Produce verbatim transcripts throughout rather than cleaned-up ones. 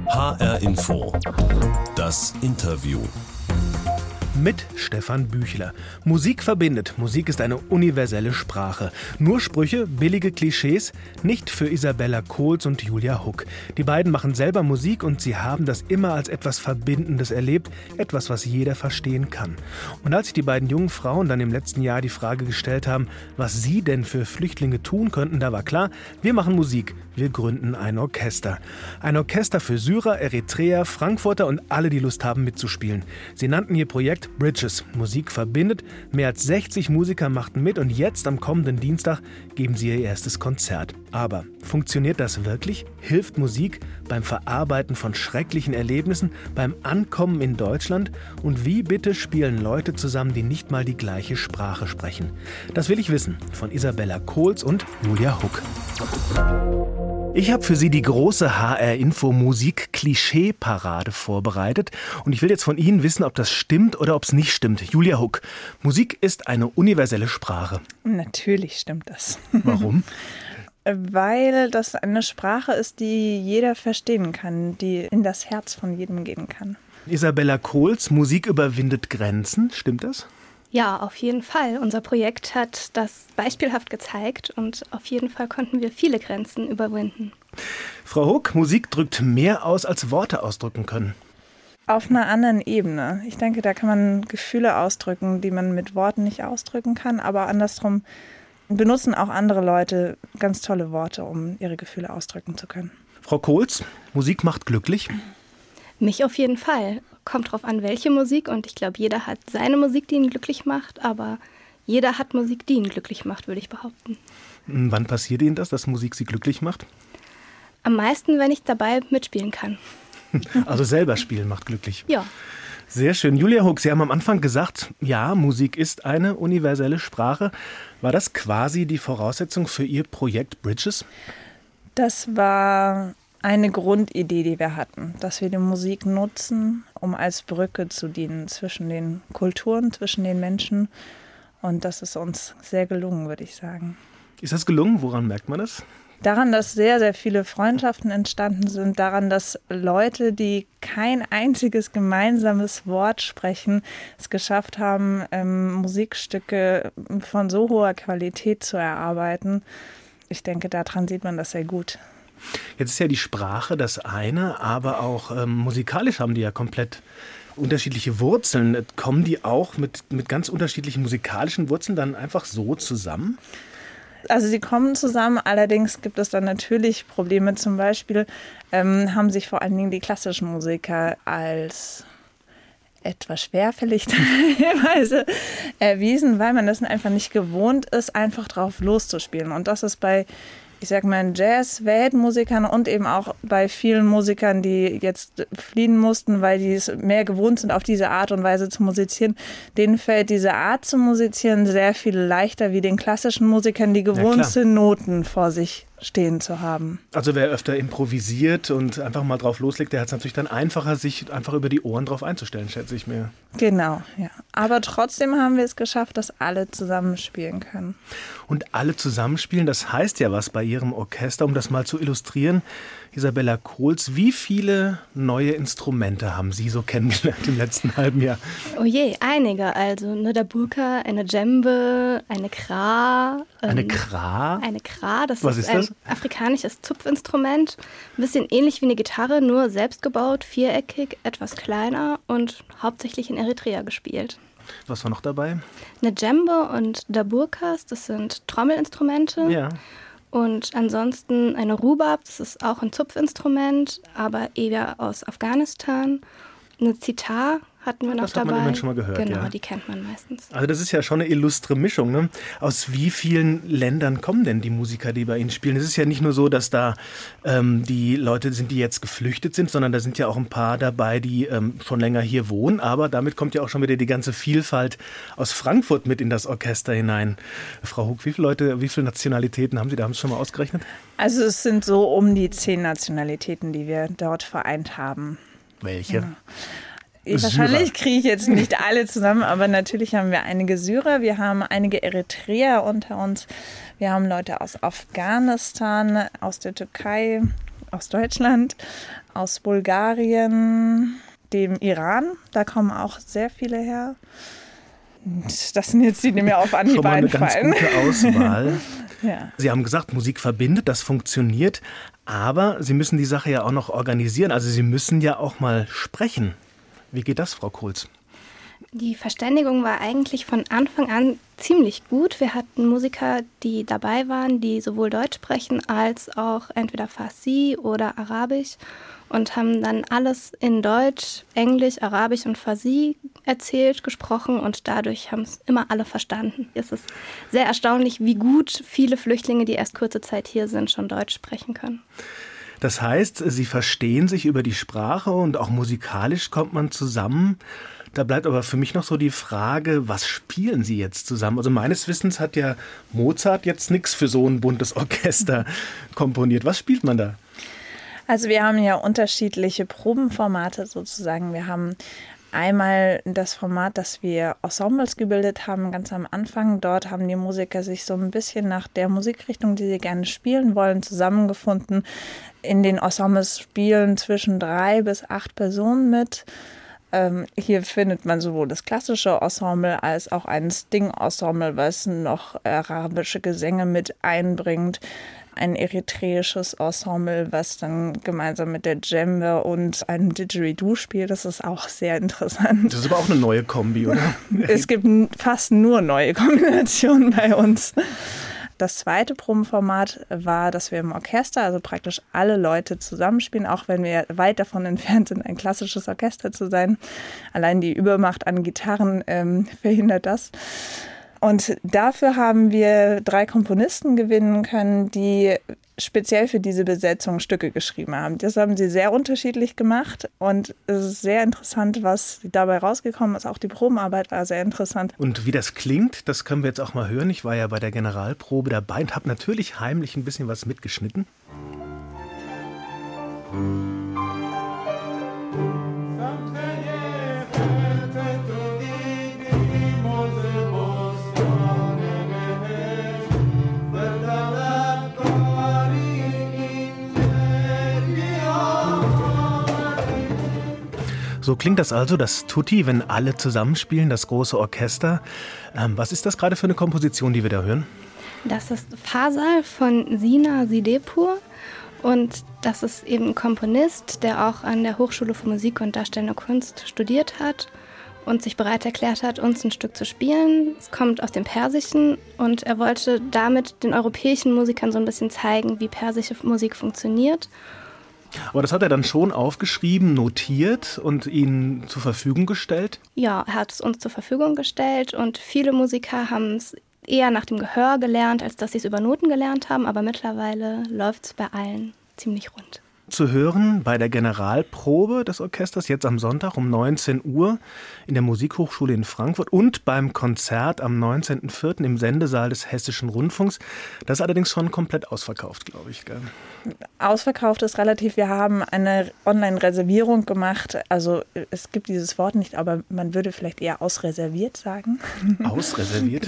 H R Info. Das Interview. Mit Stefan Büchler. Musik verbindet. Musik ist eine universelle Sprache. Nur Sprüche, billige Klischees, nicht für Isabella Kohls und Julia Huck. Die beiden machen selber Musik und sie haben das immer als etwas Verbindendes erlebt, etwas, was jeder verstehen kann. Und als sich die beiden jungen Frauen dann im letzten Jahr die Frage gestellt haben, was sie denn für Flüchtlinge tun könnten, da war klar, wir machen Musik. Wir gründen ein Orchester. Ein Orchester für Syrer, Eritreer, Frankfurter und alle, die Lust haben mitzuspielen. Sie nannten ihr Projekt Bridges. Musik verbindet. Mehr als sechzig Musiker machten mit und jetzt am kommenden Dienstag geben sie ihr erstes Konzert. Aber funktioniert das wirklich? Hilft Musik beim Verarbeiten von schrecklichen Erlebnissen, beim Ankommen in Deutschland? Und wie bitte spielen Leute zusammen, die nicht mal die gleiche Sprache sprechen? Das will ich wissen von Isabella Kohls und Julia Huck. Ich habe für Sie die große H R-Info-Musik-Klischee-Parade vorbereitet und ich will jetzt von Ihnen wissen, ob das stimmt oder ob es nicht stimmt. Julia Huck, Musik ist eine universelle Sprache. Natürlich stimmt das. Warum? Weil das eine Sprache ist, die jeder verstehen kann, die in das Herz von jedem gehen kann. Isabella Kohls, Musik überwindet Grenzen, stimmt das? Ja, auf jeden Fall. Unser Projekt hat das beispielhaft gezeigt und auf jeden Fall konnten wir viele Grenzen überwinden. Frau Huck, Musik drückt mehr aus, als Worte ausdrücken können. Auf einer anderen Ebene. Ich denke, da kann man Gefühle ausdrücken, die man mit Worten nicht ausdrücken kann, aber andersrum benutzen auch andere Leute ganz tolle Worte, um ihre Gefühle ausdrücken zu können. Frau Kohls, Musik macht glücklich? Mich auf jeden Fall. Kommt drauf an, welche Musik. Und ich glaube, jeder hat seine Musik, die ihn glücklich macht. Aber jeder hat Musik, die ihn glücklich macht, würde ich behaupten. Wann passiert Ihnen das, dass Musik Sie glücklich macht? Am meisten, wenn ich dabei mitspielen kann. Also selber spielen macht glücklich. Ja. Sehr schön. Julia Huck, Sie haben am Anfang gesagt, ja, Musik ist eine universelle Sprache. War das quasi die Voraussetzung für Ihr Projekt Bridges? Das war eine Grundidee, die wir hatten, dass wir die Musik nutzen, um als Brücke zu dienen zwischen den Kulturen, zwischen den Menschen. Und das ist uns sehr gelungen, würde ich sagen. Ist das gelungen? Woran merkt man das? Daran, dass sehr, sehr viele Freundschaften entstanden sind, daran, dass Leute, die kein einziges gemeinsames Wort sprechen, es geschafft haben, ähm, Musikstücke von so hoher Qualität zu erarbeiten. Ich denke, daran sieht man das sehr gut. Jetzt ist ja die Sprache das eine, aber auch ähm, musikalisch haben die ja komplett unterschiedliche Wurzeln. Kommen die auch mit, mit ganz unterschiedlichen musikalischen Wurzeln dann einfach so zusammen? Also sie kommen zusammen, allerdings gibt es dann natürlich Probleme. Zum Beispiel ähm, haben sich vor allen Dingen die klassischen Musiker als etwas schwerfällig teilweise erwiesen, weil man das einfach nicht gewohnt ist, einfach drauf loszuspielen. Und das ist bei, ich sag mal, Jazz-Weltmusikern und eben auch bei vielen Musikern, die jetzt fliehen mussten, weil die es mehr gewohnt sind, auf diese Art und Weise zu musizieren, denen fällt diese Art zu musizieren sehr viel leichter wie den klassischen Musikern, die gewohnt Ja, sind, Noten vor sich stehen zu haben. Also wer öfter improvisiert und einfach mal drauf loslegt, der hat es natürlich dann einfacher, sich einfach über die Ohren drauf einzustellen, schätze ich mir. Genau, ja. Aber trotzdem haben wir es geschafft, dass alle zusammenspielen können. Und alle zusammenspielen, das heißt ja was bei Ihrem Orchester, um das mal zu illustrieren. Isabella Kohls, wie viele neue Instrumente haben Sie so kennengelernt im letzten halben Jahr? Oh je, einige. Also eine Daburka, eine Djembe, eine Kra. Ähm, Eine Kra? Eine Kra, das Was ist, ist das? ein afrikanisches Zupfinstrument. Ein bisschen ähnlich wie eine Gitarre, nur selbst gebaut, viereckig, etwas kleiner und hauptsächlich in Eritrea gespielt. Was war noch dabei? Eine Djembe und Daburkas, das sind Trommelinstrumente. Ja. Und ansonsten eine Rubab, das ist auch ein Zupfinstrument, aber eher aus Afghanistan. Eine Zitar hatten wir noch Das dabei. hat man immerhin schon mal gehört, Genau, ja. die kennt man meistens. Also das ist ja schon eine illustre Mischung, ne? Aus wie vielen Ländern kommen denn die Musiker, die bei Ihnen spielen? Es ist ja nicht nur so, dass da ähm, die Leute sind, die jetzt geflüchtet sind, sondern da sind ja auch ein paar dabei, die ähm, schon länger hier wohnen. Aber damit kommt ja auch schon wieder die ganze Vielfalt aus Frankfurt mit in das Orchester hinein. Frau Huck, wie viele Leute, wie viele Nationalitäten haben Sie da? Haben Sie schon mal ausgerechnet? Also es sind so um die zehn Nationalitäten, die wir dort vereint haben. Welche? Ja. Wahrscheinlich kriege ich jetzt nicht alle zusammen, aber natürlich haben wir einige Syrer, wir haben einige Eritreer unter uns, wir haben Leute aus Afghanistan, aus der Türkei aus Deutschland, aus Bulgarien, dem Iran. Da kommen auch sehr viele her. Das sind jetzt die, die mir auf Anhieb einfallen. Schon mal eine ganz gute Auswahl. Ja. Sie haben gesagt, Musik verbindet, das funktioniert. Aber Sie müssen die Sache ja auch noch organisieren. Also Sie müssen ja auch mal sprechen. Wie geht das, Frau Kohls? Die Verständigung war eigentlich von Anfang an ziemlich gut. Wir hatten Musiker, die dabei waren, die sowohl Deutsch sprechen als auch entweder Farsi oder Arabisch und haben dann alles in Deutsch, Englisch, Arabisch und Farsi erzählt, gesprochen und dadurch haben es immer alle verstanden. Es ist sehr erstaunlich, wie gut viele Flüchtlinge, die erst kurze Zeit hier sind, schon Deutsch sprechen können. Das heißt, Sie verstehen sich über die Sprache und auch musikalisch kommt man zusammen. Da bleibt aber für mich noch so die Frage, was spielen Sie jetzt zusammen? Also meines Wissens hat ja Mozart jetzt nichts für so ein buntes Orchester komponiert. Was spielt man da? Also wir haben ja unterschiedliche Probenformate sozusagen. Wir haben einmal das Format, dass wir Ensembles gebildet haben, ganz am Anfang. Dort haben die Musiker sich so ein bisschen nach der Musikrichtung, die sie gerne spielen wollen, zusammengefunden. In den Ensembles spielen zwischen drei bis acht Personen mit. Ähm, hier findet man sowohl das klassische Ensemble als auch ein Sting-Ensemble, was noch arabische Gesänge mit einbringt. Ein eritreisches Ensemble, was dann gemeinsam mit der Djembe und einem Didgeridoo spielt. Das ist auch sehr interessant. Das ist aber auch eine neue Kombi, oder? Es gibt fast nur neue Kombinationen bei uns. Das zweite Probenformat war, dass wir im Orchester, also praktisch alle Leute zusammenspielen, auch wenn wir weit davon entfernt sind, ein klassisches Orchester zu sein. Allein die Übermacht an Gitarren ähm, verhindert das. Und dafür haben wir drei Komponisten gewinnen können, die speziell für diese Besetzung Stücke geschrieben haben. Das haben sie sehr unterschiedlich gemacht und es ist sehr interessant, was dabei rausgekommen ist. Auch die Probenarbeit war sehr interessant. Und wie das klingt, das können wir jetzt auch mal hören. Ich war ja bei der Generalprobe dabei und habe natürlich heimlich ein bisschen was mitgeschnitten. So klingt das also, das Tutti, wenn alle zusammenspielen, das große Orchester. Ähm, was ist das gerade für eine Komposition, die wir da hören? Das ist Fasal von Sina Sidepur und das ist eben ein Komponist, der auch an der Hochschule für Musik und Darstellende Kunst studiert hat und sich bereit erklärt hat, uns ein Stück zu spielen. Es kommt aus dem Persischen und er wollte damit den europäischen Musikern so ein bisschen zeigen, wie persische Musik funktioniert. Aber das hat er dann schon aufgeschrieben, notiert und Ihnen zur Verfügung gestellt? Ja, er hat es uns zur Verfügung gestellt und viele Musiker haben es eher nach dem Gehör gelernt, als dass sie es über Noten gelernt haben. Aber mittlerweile läuft es bei allen ziemlich rund. Zu hören bei der Generalprobe des Orchesters jetzt am Sonntag um neunzehn Uhr in der Musikhochschule in Frankfurt und beim Konzert am neunzehnten vierten im Sendesaal des Hessischen Rundfunks. Das ist allerdings schon komplett ausverkauft, glaube ich. Gell? Ausverkauft ist relativ. Wir haben eine Online-Reservierung gemacht. Also es gibt dieses Wort nicht, aber man würde vielleicht eher ausreserviert sagen. Ausreserviert?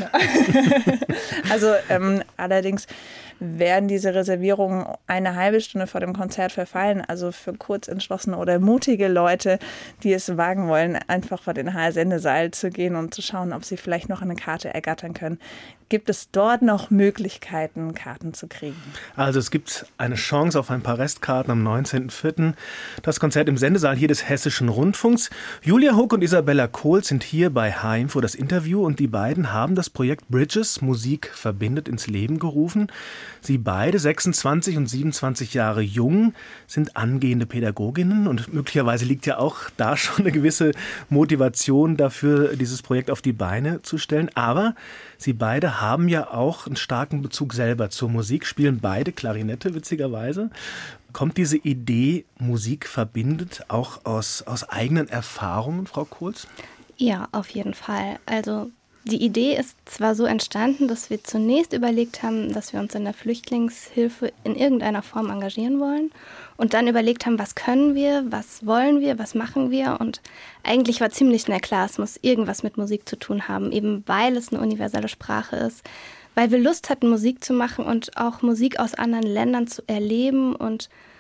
Also ähm, allerdings werden diese Reservierungen eine halbe Stunde vor dem Konzert verfallen. Also für kurzentschlossene oder mutige Leute, die es wagen wollen, einfach vor den H S-Sendesaal zu gehen und zu schauen, ob sie vielleicht noch eine Karte ergattern können. Gibt es dort noch Möglichkeiten, Karten zu kriegen? Also es gibt eine Chance auf ein paar Restkarten am neunzehnten vierten Das Konzert im Sendesaal hier des Hessischen Rundfunks. Julia Huck und Isabella Kohls sind hier bei H-Info das Interview und die beiden haben das Projekt Bridges, Musik verbindet, ins Leben gerufen. Sie beide, sechsundzwanzig und siebenundzwanzig Jahre jung, sind angehende Pädagoginnen und möglicherweise liegt ja auch da schon eine gewisse Motivation dafür, dieses Projekt auf die Beine zu stellen. Aber Sie beide haben ja auch einen starken Bezug selber zur Musik, spielen beide Klarinette, witzigerweise. Kommt diese Idee, Musik verbindet, auch aus, aus eigenen Erfahrungen, Frau Kohls? Ja, auf jeden Fall. Also die Idee ist zwar so entstanden, dass wir zunächst überlegt haben, dass wir uns in der Flüchtlingshilfe in irgendeiner Form engagieren wollen und dann überlegt haben, was können wir, was wollen wir, was machen wir und eigentlich war ziemlich schnell klar, es muss irgendwas mit Musik zu tun haben, eben weil es eine universelle Sprache ist, weil wir Lust hatten, Musik zu machen und auch Musik aus anderen Ländern zu erleben und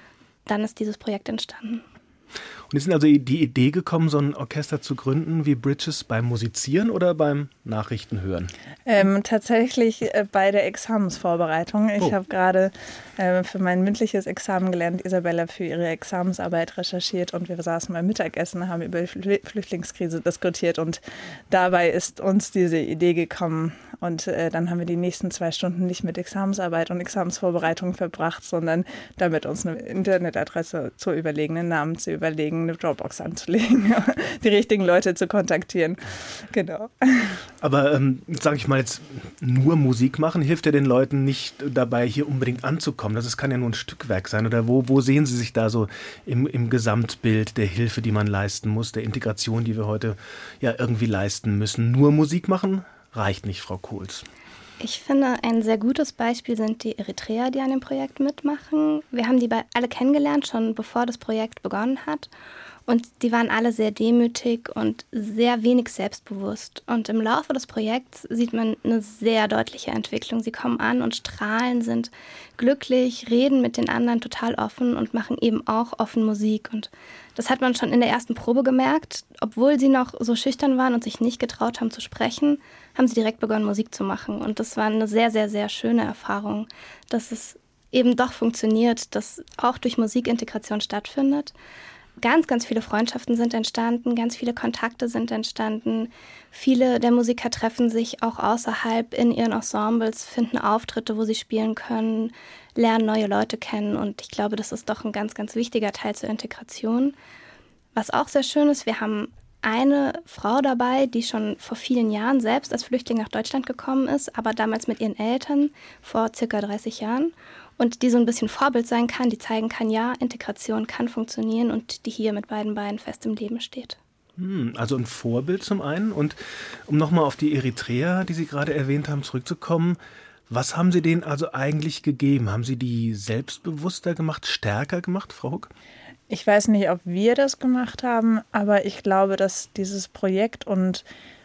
dann ist dieses Projekt entstanden. Und ist Ihnen also die Idee gekommen, so ein Orchester zu gründen wie Bridges beim Musizieren oder beim Nachrichtenhören? Ähm, tatsächlich äh, bei der Examensvorbereitung. Ich oh. habe gerade äh, für mein mündliches Examen gelernt, Isabella für ihre Examensarbeit recherchiert und wir saßen beim Mittagessen, haben über die Flü- Flüchtlingskrise diskutiert und dabei ist uns diese Idee gekommen. Und äh, dann haben wir die nächsten zwei Stunden nicht mit Examensarbeit und Examensvorbereitung verbracht, sondern damit uns eine Internetadresse zu überlegen, einen Namen zu überlegen, eine Dropbox anzulegen, die richtigen Leute zu kontaktieren. Genau. Aber ähm, sage ich mal jetzt, nur Musik machen hilft ja den Leuten nicht dabei, hier unbedingt anzukommen. Das kann ja nur ein Stückwerk sein. Oder wo, wo sehen Sie sich da so im, im Gesamtbild der Hilfe, die man leisten muss, der Integration, die wir heute ja irgendwie leisten müssen? Nur Musik machen reicht nicht, Frau Kohls. Ich finde, ein sehr gutes Beispiel sind die Eritreer, die an dem Projekt mitmachen. Wir haben die alle kennengelernt, schon bevor das Projekt begonnen hat. Und die waren alle sehr demütig und sehr wenig selbstbewusst. Und im Laufe des Projekts sieht man eine sehr deutliche Entwicklung. Sie kommen an und strahlen, sind glücklich, reden mit den anderen total offen und machen eben auch offen Musik. Und das hat man schon in der ersten Probe gemerkt. Obwohl sie noch so schüchtern waren und sich nicht getraut haben zu sprechen, haben sie direkt begonnen, Musik zu machen. Und das war eine sehr, sehr, sehr schöne Erfahrung, dass es eben doch funktioniert, dass auch durch Musik Integration stattfindet. Ganz, ganz viele Freundschaften sind entstanden, ganz viele Kontakte sind entstanden. Viele der Musiker treffen sich auch außerhalb in ihren Ensembles, finden Auftritte, wo sie spielen können, lernen neue Leute kennen. Und ich glaube, das ist doch ein ganz, ganz wichtiger Teil zur Integration. Was auch sehr schön ist, wir haben eine Frau dabei, die schon vor vielen Jahren selbst als Flüchtling nach Deutschland gekommen ist, aber damals mit ihren Eltern vor circa dreißig Jahren. Und die so ein bisschen Vorbild sein kann, die zeigen kann, ja, Integration kann funktionieren und die hier mit beiden Beinen fest im Leben steht. Hm, also ein Vorbild zum einen. Und um nochmal auf die Eritreer, die Sie gerade erwähnt haben, zurückzukommen, was haben Sie denen also eigentlich gegeben? Haben Sie die selbstbewusster gemacht, stärker gemacht, Frau Huck? Ich weiß nicht, ob wir das gemacht haben, aber ich glaube, dass dieses Projekt und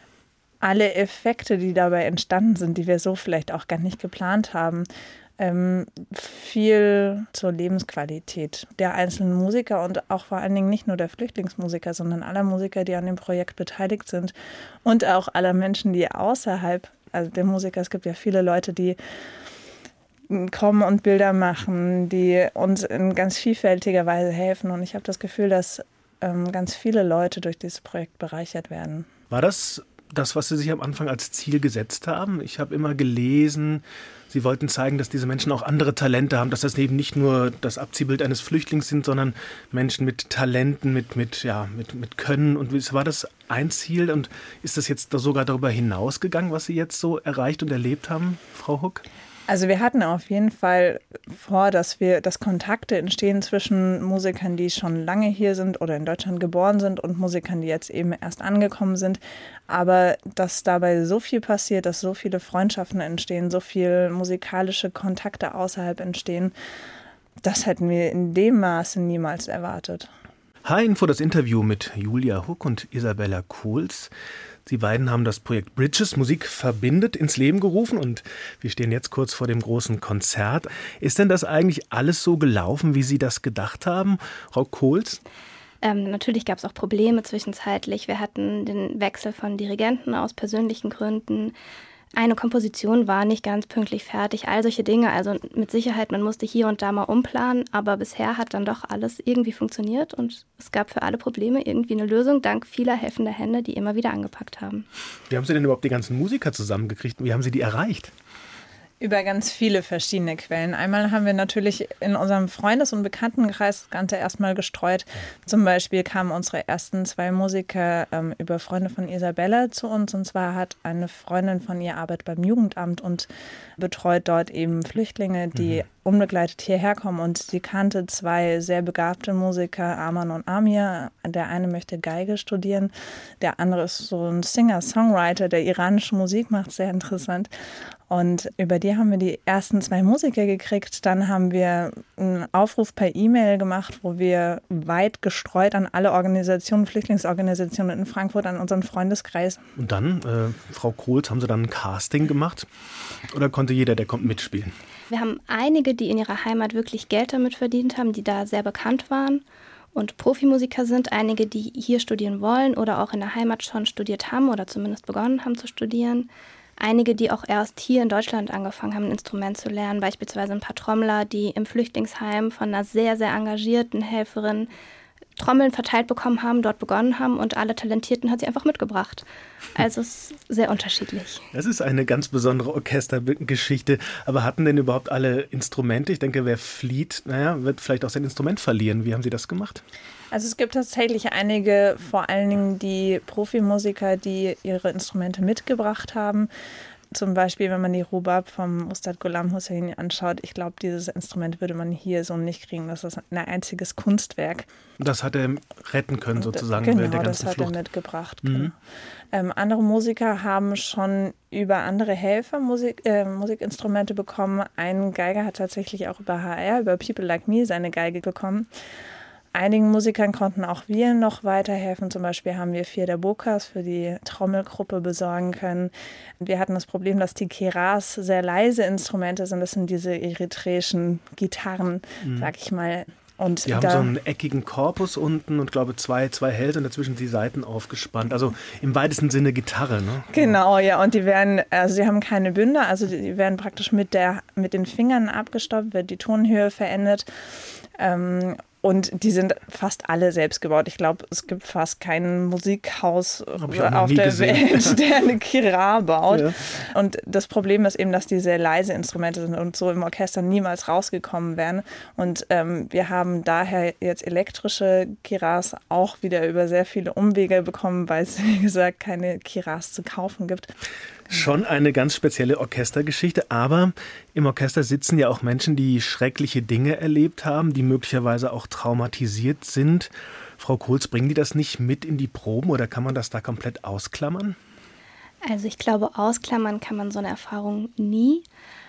alle Effekte, die dabei entstanden sind, die wir so vielleicht auch gar nicht geplant haben, ähm, viel zur Lebensqualität der einzelnen Musiker und auch vor allen Dingen nicht nur der Flüchtlingsmusiker, sondern aller Musiker, die an dem Projekt beteiligt sind und auch aller Menschen, die außerhalb, also der Musiker, es gibt ja viele Leute, die kommen und Bilder machen, die uns in ganz vielfältiger Weise helfen und ich habe das Gefühl, dass ähm, ganz viele Leute durch dieses Projekt bereichert werden. War das das, was Sie sich am Anfang als Ziel gesetzt haben? Ich habe immer gelesen, Sie wollten zeigen, dass diese Menschen auch andere Talente haben, dass das eben nicht nur das Abziehbild eines Flüchtlings sind, sondern Menschen mit Talenten, mit, mit, ja, mit, mit Können. Und war das ein Ziel und ist das jetzt sogar darüber hinausgegangen, was Sie jetzt so erreicht und erlebt haben, Frau Huck? Also wir hatten auf jeden Fall vor, dass wir, dass Kontakte entstehen zwischen Musikern, die schon lange hier sind oder in Deutschland geboren sind und Musikern, die jetzt eben erst angekommen sind. Aber dass dabei so viel passiert, dass so viele Freundschaften entstehen, so viele musikalische Kontakte außerhalb entstehen, das hätten wir in dem Maße niemals erwartet. H-Info, das Interview mit Julia Huck und Isabella Kohls. Sie beiden haben das Projekt Bridges, Musik verbindet, ins Leben gerufen und wir stehen jetzt kurz vor dem großen Konzert. Ist denn das eigentlich alles so gelaufen, wie Sie das gedacht haben, Frau Kohls? Ähm, natürlich gab es auch Probleme zwischenzeitlich. Wir hatten den Wechsel von Dirigenten aus persönlichen Gründen. Eine Komposition war nicht ganz pünktlich fertig, all solche Dinge. Also mit Sicherheit, man musste hier und da mal umplanen, aber bisher hat dann doch alles irgendwie funktioniert und es gab für alle Probleme irgendwie eine Lösung, dank vieler helfender Hände, die immer wieder angepackt haben. Wie haben Sie denn überhaupt die ganzen Musiker zusammengekriegt? Wie haben Sie die erreicht? Über ganz viele verschiedene Quellen. Einmal haben wir natürlich in unserem Freundes- und Bekanntenkreis das Ganze erstmal gestreut. Zum Beispiel kamen unsere ersten zwei Musiker ähm, über Freunde von Isabella zu uns. Und zwar hat eine Freundin von ihr Arbeit beim Jugendamt und betreut dort eben Flüchtlinge, die mhm. unbegleitet hierher kommen. Und sie kannte zwei sehr begabte Musiker, Arman und Amir. Der eine möchte Geige studieren, der andere ist so ein Singer-Songwriter, der iranische Musik macht, sehr interessant. Und über die haben wir die ersten zwei Musiker gekriegt. Dann haben wir einen Aufruf per E-Mail gemacht, wo wir weit gestreut an alle Organisationen, Flüchtlingsorganisationen in Frankfurt, an unseren Freundeskreis. Und dann, äh, Frau Kohls, haben Sie dann ein Casting gemacht? Oder konnte jeder, der kommt, mitspielen? wir haben einige, die in ihrer Heimat wirklich Geld damit verdient haben, die da sehr bekannt waren und Profimusiker sind. Einige, die hier studieren wollen oder auch in der Heimat schon studiert haben oder zumindest begonnen haben zu studieren. Einige, die auch erst hier in Deutschland angefangen haben, ein Instrument zu lernen, beispielsweise ein paar Trommler, die im Flüchtlingsheim von einer sehr, sehr engagierten Helferin Trommeln verteilt bekommen haben, dort begonnen haben und alle Talentierten hat sie einfach mitgebracht. Also es ist sehr unterschiedlich. Das ist eine ganz besondere Orchestergeschichte. Aber hatten denn überhaupt alle Instrumente? Ich denke, wer flieht, naja, wird vielleicht auch sein Instrument verlieren. Wie haben Sie das gemacht? Also es gibt tatsächlich einige, vor allen Dingen die Profimusiker, die ihre Instrumente mitgebracht haben. Zum Beispiel, wenn man die Rubab vom Ustad Ghulam Husseini anschaut, ich glaube, dieses Instrument würde man hier so nicht kriegen. Das ist ein einziges Kunstwerk. Das hat er retten können sozusagen genau, während der ganzen Flucht. Genau, das hat Flucht. er mitgebracht. Mhm. Genau. Ähm, andere Musiker haben schon über andere Helfer Musik, äh, Musikinstrumente bekommen. Ein Geiger hat tatsächlich auch über H R, über People Like Me, seine Geige bekommen. Einigen Musikern konnten auch wir noch weiterhelfen. Zum Beispiel haben wir vier der Bokas für die Trommelgruppe besorgen können. Wir hatten das Problem, dass die Keras sehr leise Instrumente sind. Das sind diese eritreischen Gitarren, mhm. sag ich mal. Und die haben so einen eckigen Korpus unten und glaube zwei, zwei Hälse und dazwischen die Saiten aufgespannt. Also im weitesten Sinne Gitarre, ne? Genau, ja. Und die werden, also sie haben keine Bünde, also die werden praktisch mit der, mit den Fingern abgestoppt, wird die Tonhöhe verändert. Ähm, Und die sind fast alle selbst gebaut. Ich glaube, es gibt fast kein Musikhaus auf der gesehen. Welt, der eine Kira baut. Ja. Und das Problem ist eben, dass die sehr leise Instrumente sind und so im Orchester niemals rausgekommen wären. Und ähm, wir haben daher jetzt elektrische Kiras auch wieder über sehr viele Umwege bekommen, weil es, wie gesagt, keine Kiras zu kaufen gibt. Schon eine ganz spezielle Orchestergeschichte, aber im Orchester sitzen ja auch Menschen, die schreckliche Dinge erlebt haben, die möglicherweise auch traumatisiert sind. Frau Kohls, bringen die das nicht mit in die Proben oder kann man das da komplett ausklammern? Also ich glaube, ausklammern kann man so eine Erfahrung nie,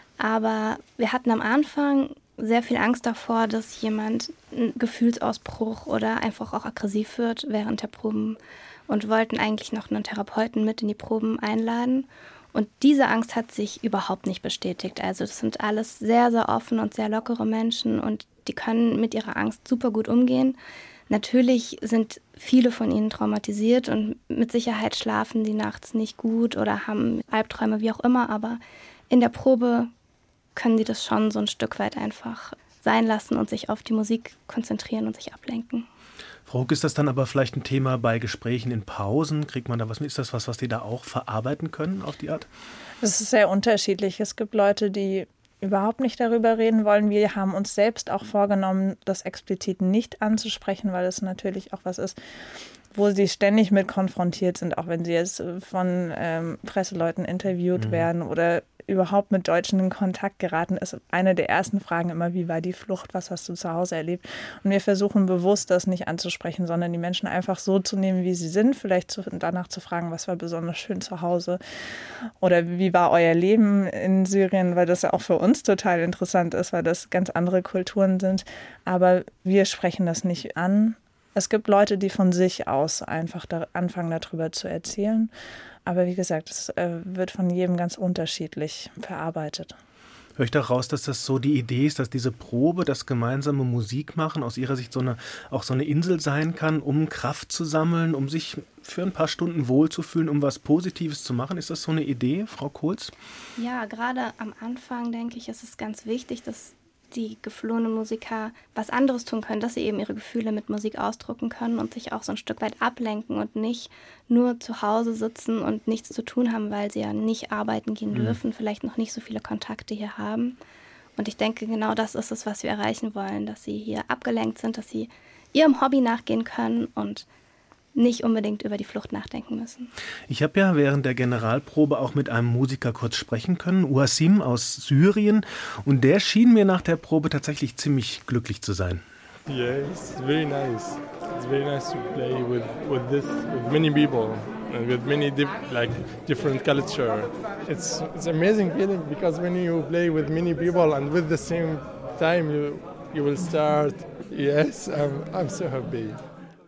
aber wir hatten am Anfang sehr viel Angst davor, dass jemand einen Gefühlsausbruch oder einfach auch aggressiv wird während der Proben und wollten eigentlich noch einen Therapeuten mit in die Proben einladen. Und diese Angst hat sich überhaupt nicht bestätigt. Also das sind alles sehr, sehr offene und sehr lockere Menschen und die können mit ihrer Angst super gut umgehen. Natürlich sind viele von ihnen traumatisiert und mit Sicherheit schlafen die nachts nicht gut oder haben Albträume, wie auch immer. Aber in der Probe können sie das schon so ein Stück weit einfach sein lassen und sich auf die Musik konzentrieren und sich ablenken. Frau Huck, ist das dann aber vielleicht ein Thema bei Gesprächen in Pausen? Kriegt man da was mit? Ist das was, was die da auch verarbeiten können auf die Art? Das ist sehr unterschiedlich. Es gibt Leute, die überhaupt nicht darüber reden wollen. Wir haben uns selbst auch vorgenommen, das explizit nicht anzusprechen, weil es natürlich auch was ist, wo sie ständig mit konfrontiert sind, auch wenn sie jetzt von ähm, Presseleuten interviewt mhm. werden oder überhaupt mit Deutschen in Kontakt geraten, ist eine der ersten Fragen immer, wie war die Flucht, was hast du zu Hause erlebt? Und wir versuchen bewusst, das nicht anzusprechen, sondern die Menschen einfach so zu nehmen, wie sie sind, vielleicht zu, danach zu fragen, was war besonders schön zu Hause oder wie war euer Leben in Syrien, weil das ja auch für uns total interessant ist, weil das ganz andere Kulturen sind, aber wir sprechen das nicht an. Es gibt Leute, die von sich aus einfach da anfangen, darüber zu erzählen. Aber wie gesagt, es äh, wird von jedem ganz unterschiedlich verarbeitet. Höre ich daraus, dass das so die Idee ist, dass diese Probe, das gemeinsame Musikmachen aus Ihrer Sicht so eine, auch so eine Insel sein kann, um Kraft zu sammeln, um sich für ein paar Stunden wohlzufühlen, um was Positives zu machen? Ist das so eine Idee, Frau Kohls? Ja, gerade am Anfang, denke ich, ist es ganz wichtig, dass die geflohenen Musiker was anderes tun können, dass sie eben ihre Gefühle mit Musik ausdrücken können und sich auch so ein Stück weit ablenken und nicht nur zu Hause sitzen und nichts zu tun haben, weil sie ja nicht arbeiten gehen dürfen, mhm. vielleicht noch nicht so viele Kontakte hier haben. Und ich denke, genau das ist es, was wir erreichen wollen, dass sie hier abgelenkt sind, dass sie ihrem Hobby nachgehen können und nicht unbedingt über die Flucht nachdenken müssen. Ich habe ja während der Generalprobe auch mit einem Musiker kurz sprechen können, Uasim aus Syrien, und der schien mir nach der Probe tatsächlich ziemlich glücklich zu sein. Yeah, it's very nice. It's very nice to play with with this with many people and with many dif- like different culture. It's it's an amazing feeling because when you play with many people and with the same time you you will start. Yes, I'm I'm so happy.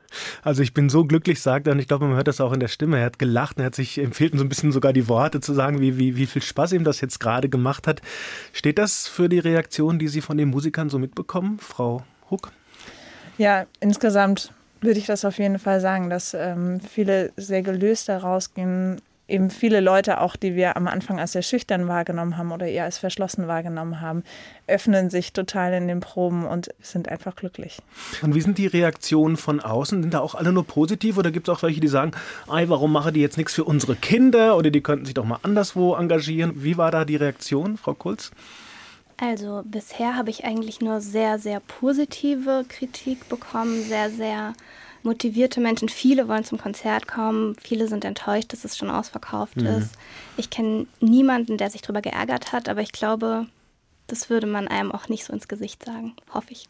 Also ich bin so glücklich, sagt er, und ich glaube, man hört das auch in der Stimme. Er hat gelacht, er hat sich, ihm fehlten so ein bisschen sogar die Worte zu sagen, wie, wie, wie viel Spaß ihm das jetzt gerade gemacht hat. Steht das für die Reaktion, die Sie von den Musikern so mitbekommen, Frau Huck? Ja, insgesamt würde ich das auf jeden Fall sagen, dass ähm, viele sehr gelöst da rausgehen. Eben viele Leute auch, die wir am Anfang als sehr schüchtern wahrgenommen haben oder eher als verschlossen wahrgenommen haben, öffnen sich total in den Proben und sind einfach glücklich. Und wie sind die Reaktionen von außen? Sind da auch alle nur positiv oder gibt es auch welche, die sagen, ei, warum machen die jetzt nichts für unsere Kinder oder die könnten sich doch mal anderswo engagieren? Wie war da die Reaktion, Frau Kulz? Also bisher habe ich eigentlich nur sehr, sehr positive Kritik bekommen, sehr, sehr motivierte Menschen. Viele wollen zum Konzert kommen, viele sind enttäuscht, dass es schon ausverkauft mhm. ist. Ich kenne niemanden, der sich darüber geärgert hat, aber ich glaube, das würde man einem auch nicht so ins Gesicht sagen, hoffe ich.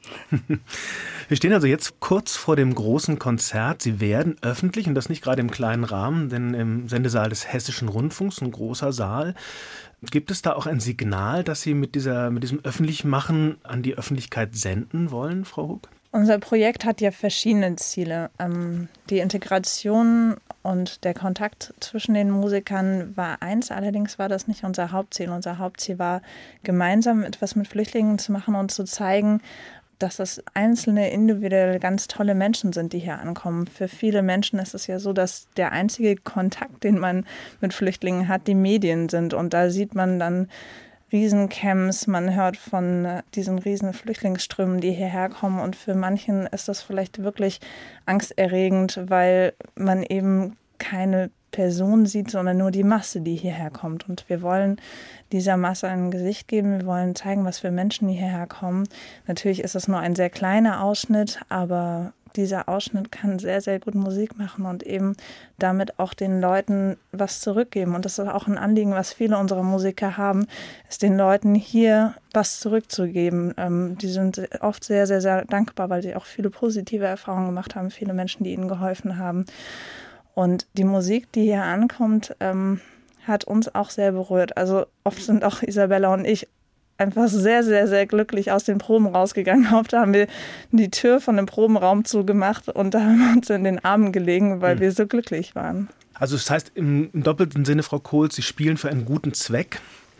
Wir stehen also jetzt kurz vor dem großen Konzert. Sie werden öffentlich, und das nicht gerade im kleinen Rahmen, denn im Sendesaal des Hessischen Rundfunks, ein großer Saal. Gibt es da auch ein Signal, das Sie mit, dieser, mit diesem Öffentlichmachen an die Öffentlichkeit senden wollen, Frau Huck? Unser Projekt hat ja verschiedene Ziele. Ähm, die Integration und der Kontakt zwischen den Musikern war eins, allerdings war das nicht unser Hauptziel. Unser Hauptziel war, gemeinsam etwas mit Flüchtlingen zu machen und zu zeigen, dass das einzelne, individuell ganz tolle Menschen sind, die hier ankommen. Für viele Menschen ist es ja so, dass der einzige Kontakt, den man mit Flüchtlingen hat, die Medien sind. Und da sieht man dann Riesencamps, man hört von diesen riesen Flüchtlingsströmen, die hierher kommen. Und für manchen ist das vielleicht wirklich angsterregend, weil man eben keine Person sieht, sondern nur die Masse, die hierher kommt. Und wir wollen dieser Masse ein Gesicht geben. Wir wollen zeigen, was für Menschen hierher kommen. Natürlich ist es nur ein sehr kleiner Ausschnitt, aber dieser Ausschnitt kann sehr, sehr gut Musik machen und eben damit auch den Leuten was zurückgeben. Und das ist auch ein Anliegen, was viele unserer Musiker haben, ist den Leuten hier was zurückzugeben. Ähm, die sind oft sehr, sehr, sehr dankbar, weil sie auch viele positive Erfahrungen gemacht haben, viele Menschen, die ihnen geholfen haben. Und die Musik, die hier ankommt, ähm, hat uns auch sehr berührt. Also oft sind auch Isabella und ich einfach sehr, sehr, sehr glücklich aus den Proben rausgegangen. Oft haben wir die Tür von dem Probenraum zugemacht und da haben wir uns in den Armen gelegen, weil mhm. wir so glücklich waren. Also das heißt im, im doppelten Sinne, Frau Kohls, Sie spielen für einen guten Zweck?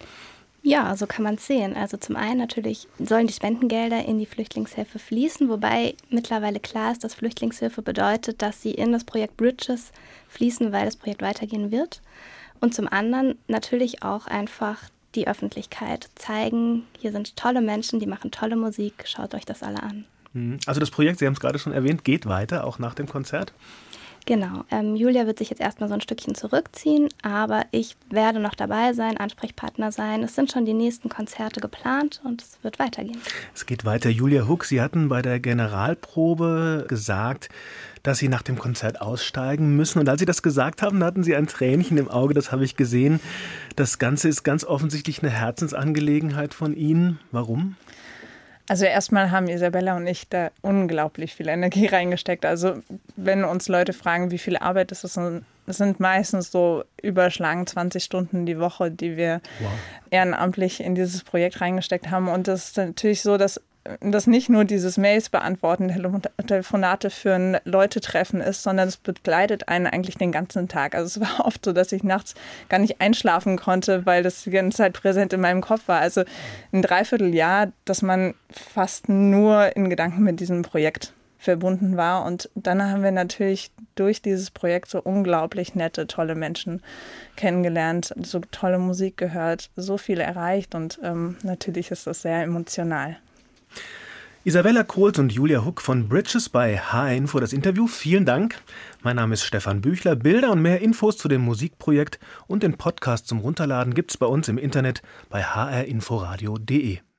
Ja, so kann man es sehen. Also zum einen natürlich sollen die Spendengelder in die Flüchtlingshilfe fließen, wobei mittlerweile klar ist, dass Flüchtlingshilfe bedeutet, dass sie in das Projekt Bridges fließen, weil das Projekt weitergehen wird. Und zum anderen natürlich auch einfach die Öffentlichkeit zeigen, hier sind tolle Menschen, die machen tolle Musik, schaut euch das alle an. Also das Projekt, Sie haben es gerade schon erwähnt, geht weiter, auch nach dem Konzert? Genau. Ähm, Julia wird sich jetzt erstmal so ein Stückchen zurückziehen, aber ich werde noch dabei sein, Ansprechpartner sein. Es sind schon die nächsten Konzerte geplant und es wird weitergehen. Es geht weiter. Julia Huck, Sie hatten bei der Generalprobe gesagt, dass Sie nach dem Konzert aussteigen müssen. Und als Sie das gesagt haben, hatten Sie ein Tränchen im Auge, das habe ich gesehen. Das Ganze ist ganz offensichtlich eine Herzensangelegenheit von Ihnen. Warum? Also erstmal haben Isabella und ich da unglaublich viel Energie reingesteckt. Also wenn uns Leute fragen, wie viel Arbeit ist es, es sind meistens so überschlagen zwanzig Stunden die Woche, die wir wow. ehrenamtlich in dieses Projekt reingesteckt haben. Und das ist natürlich so, dass das nicht nur dieses Mails beantworten, Telefonate führen, Leute treffen ist, sondern es begleitet einen eigentlich den ganzen Tag. Also es war oft so, dass ich nachts gar nicht einschlafen konnte, weil das die ganze Zeit präsent in meinem Kopf war. Also ein Dreivierteljahr, dass man fast nur in Gedanken mit diesem Projekt verbunden war. Und dann haben wir natürlich durch dieses Projekt so unglaublich nette, tolle Menschen kennengelernt, so tolle Musik gehört, so viel erreicht und ähm, natürlich ist das sehr emotional. Isabella Kohls und Julia Huck von Bridges bei H R Info das Interview. Vielen Dank. Mein Name ist Stefan Büchler. Bilder und mehr Infos zu dem Musikprojekt und den Podcast zum Runterladen gibt's bei uns im Internet bei h r inforadio punkt d e.